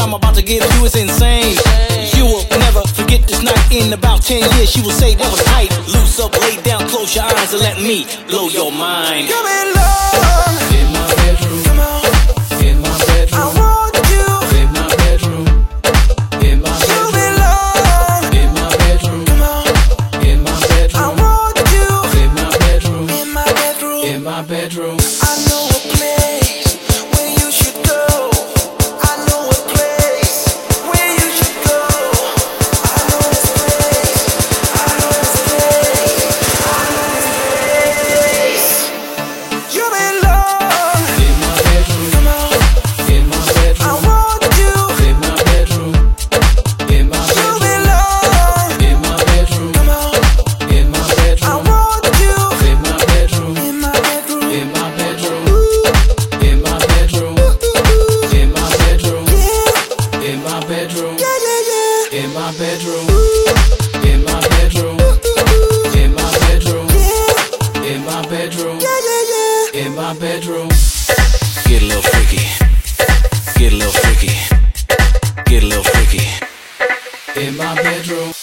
I'm about to give you is insane. You will never forget this night. In about 10 years, she will say that was tight. Loose up, lay down, close your eyes and let me blow your mind. Come in love In my bedroom. Come on, In my bedroom. I want you. In my bedroom. In my You bedroom. belong. In my bedroom. Come on, In my I bedroom. want you. In my bedroom. In my bedroom. In my bedroom. I know a place where you should go. I know a place where you should go. I know this place. I know this place. I know this place. You belong. In my bedroom. Come on, In my I bedroom. want you. In my bedroom. In my You bedroom. belong. In my bedroom. Come on, In my I bedroom. want you. In my bedroom. In my bedroom. In my bedroom. In my bedroom. In my bedroom. Yeah, In my bedroom. yeah, yeah, yeah. In my bedroom. In my bedroom. In my bedroom. Yeah, In my bedroom. yeah, yeah, yeah. In my bedroom. Get a little freaky. Get a little freaky. Get a little freaky. In my bedroom.